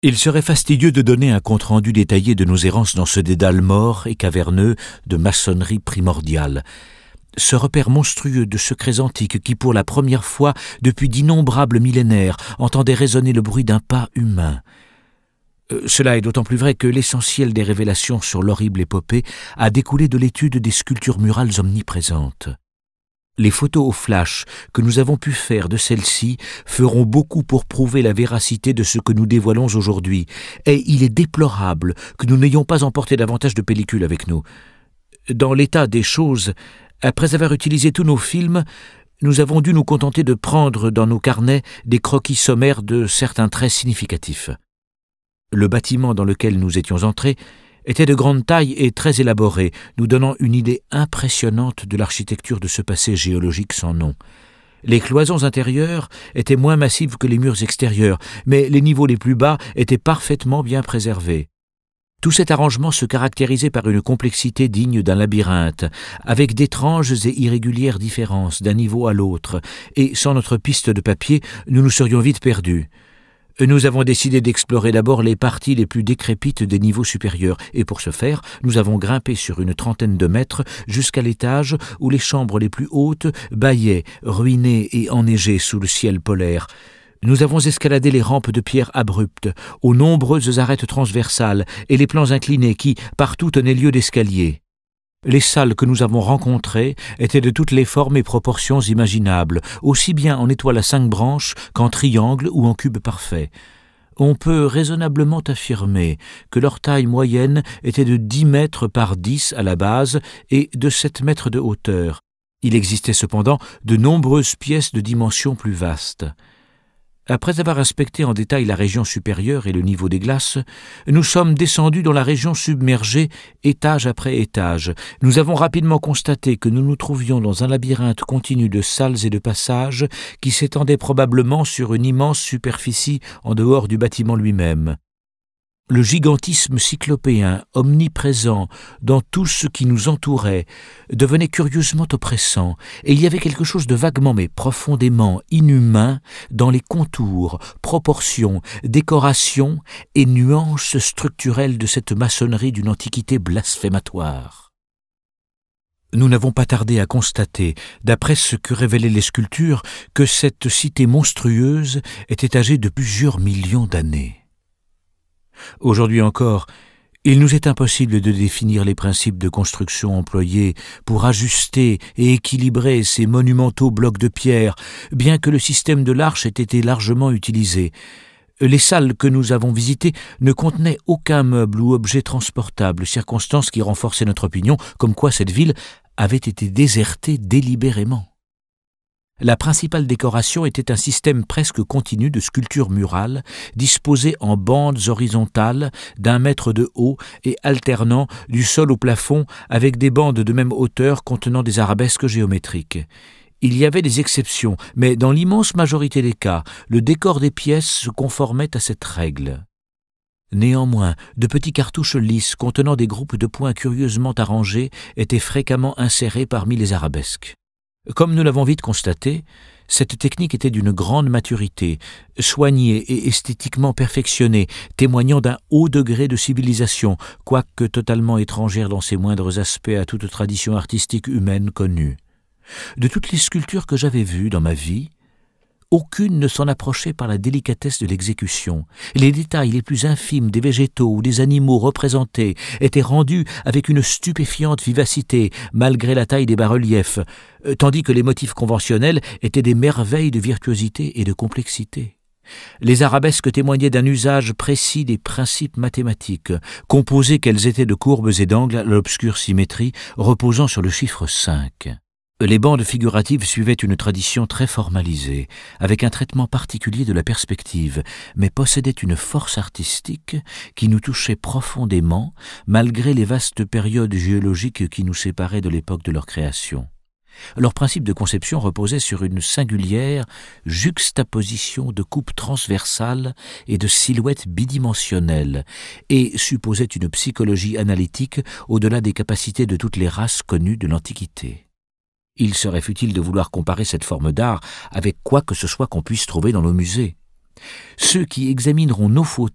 Il serait fastidieux de donner un compte-rendu détaillé de nos errances dans ce dédale mort et caverneux de maçonnerie primordiale. Ce repère monstrueux de secrets antiques qui, pour la première fois depuis d'innombrables millénaires, entendait résonner le bruit d'un pas humain. Cela est d'autant plus vrai que l'essentiel des révélations sur l'horrible épopée a découlé de l'étude des sculptures murales omniprésentes. Les photos au flash que nous avons pu faire de celles-ci feront beaucoup pour prouver la véracité de ce que nous dévoilons aujourd'hui, et il est déplorable que nous n'ayons pas emporté davantage de pellicules avec nous. Dans l'état des choses, après avoir utilisé tous nos films, nous avons dû nous contenter de prendre dans nos carnets des croquis sommaires de certains traits significatifs. Le bâtiment dans lequel nous étions entrés était de grande taille et très élaboré, nous donnant une idée impressionnante de l'architecture de ce passé géologique sans nom. Les cloisons intérieures étaient moins massives que les murs extérieurs, mais les niveaux les plus bas étaient parfaitement bien préservés. Tout cet arrangement se caractérisait par une complexité digne d'un labyrinthe, avec d'étranges et irrégulières différences d'un niveau à l'autre, et sans notre piste de papier, nous nous serions vite perdus. Nous avons décidé d'explorer d'abord les parties les plus décrépites des niveaux supérieurs, et pour ce faire, nous avons grimpé sur une trentaine de mètres jusqu'à l'étage où les chambres les plus hautes bâillaient, ruinées et enneigées sous le ciel polaire. Nous avons escaladé les rampes de pierre abruptes, aux nombreuses arêtes transversales et les plans inclinés qui, partout, tenaient lieu d'escalier. Les salles que nous avons rencontrées étaient de toutes les formes et proportions imaginables, aussi bien en étoile à 5 branches qu'en triangle ou en cube parfait. On peut raisonnablement affirmer que leur taille moyenne était de 10 mètres par 10 à la base et de 7 mètres de hauteur. Il existait cependant de nombreuses pièces de dimensions plus vastes. Après avoir inspecté en détail la région supérieure et le niveau des glaces, nous sommes descendus dans la région submergée, étage après étage. Nous avons rapidement constaté que nous nous trouvions dans un labyrinthe continu de salles et de passages qui s'étendait probablement sur une immense superficie en dehors du bâtiment lui-même. Le gigantisme cyclopéen, omniprésent dans tout ce qui nous entourait, devenait curieusement oppressant, et il y avait quelque chose de vaguement mais profondément inhumain dans les contours, proportions, décorations et nuances structurelles de cette maçonnerie d'une antiquité blasphématoire. Nous n'avons pas tardé à constater, d'après ce que révélaient les sculptures, que cette cité monstrueuse était âgée de plusieurs millions d'années. Aujourd'hui encore, il nous est impossible de définir les principes de construction employés pour ajuster et équilibrer ces monumentaux blocs de pierre, bien que le système de l'arche ait été largement utilisé. Les salles que nous avons visitées ne contenaient aucun meuble ou objet transportable, circonstance qui renforçait notre opinion comme quoi cette ville avait été désertée délibérément. La principale décoration était un système presque continu de sculptures murales, disposées en bandes horizontales d'1 mètre de haut et alternant du sol au plafond avec des bandes de même hauteur contenant des arabesques géométriques. Il y avait des exceptions, mais dans l'immense majorité des cas, le décor des pièces se conformait à cette règle. Néanmoins, de petits cartouches lisses contenant des groupes de points curieusement arrangés étaient fréquemment insérés parmi les arabesques. Comme nous l'avons vite constaté, cette technique était d'une grande maturité, soignée et esthétiquement perfectionnée, témoignant d'un haut degré de civilisation, quoique totalement étrangère dans ses moindres aspects à toute tradition artistique humaine connue. De toutes les sculptures que j'avais vues dans ma vie, aucune ne s'en approchait par la délicatesse de l'exécution. Les détails les plus infimes des végétaux ou des animaux représentés étaient rendus avec une stupéfiante vivacité, malgré la taille des bas-reliefs, tandis que les motifs conventionnels étaient des merveilles de virtuosité et de complexité. Les arabesques témoignaient d'un usage précis des principes mathématiques, composées qu'elles étaient de courbes et d'angles à l'obscure symétrie, reposant sur le chiffre 5. Les bandes figuratives suivaient une tradition très formalisée, avec un traitement particulier de la perspective, mais possédaient une force artistique qui nous touchait profondément, malgré les vastes périodes géologiques qui nous séparaient de l'époque de leur création. Leur principe de conception reposait sur une singulière juxtaposition de coupes transversales et de silhouettes bidimensionnelles, et supposait une psychologie analytique au-delà des capacités de toutes les races connues de l'Antiquité. Il serait futile de vouloir comparer cette forme d'art avec quoi que ce soit qu'on puisse trouver dans nos musées. Ceux qui examineront nos photos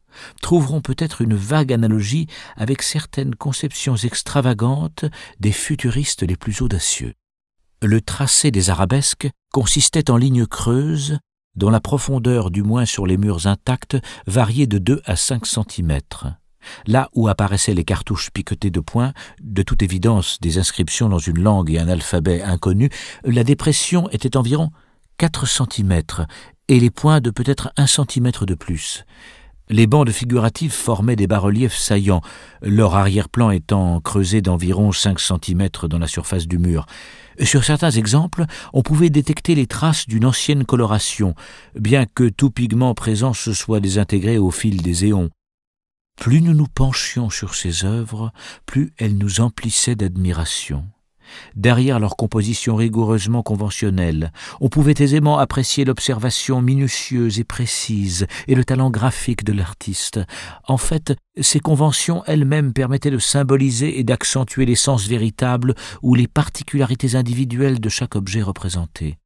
trouveront peut-être une vague analogie avec certaines conceptions extravagantes des futuristes les plus audacieux. Le tracé des arabesques consistait en lignes creuses, dont la profondeur, du moins sur les murs intacts, variait de 2 à 5 cm. Là où apparaissaient les cartouches piquetées de points, de toute évidence des inscriptions dans une langue et un alphabet inconnus, la dépression était environ 4 cm, et les points de peut-être 1 cm de plus. Les bandes figuratives formaient des bas-reliefs saillants, leur arrière-plan étant creusé d'environ 5 cm dans la surface du mur. Sur certains exemples, on pouvait détecter les traces d'une ancienne coloration, bien que tout pigment présent se soit désintégré au fil des éons. Plus nous nous penchions sur ces œuvres, plus elles nous emplissaient d'admiration. Derrière leur composition rigoureusement conventionnelle, on pouvait aisément apprécier l'observation minutieuse et précise et le talent graphique de l'artiste. En fait, ces conventions elles-mêmes permettaient de symboliser et d'accentuer l'essence véritable ou les particularités individuelles de chaque objet représenté.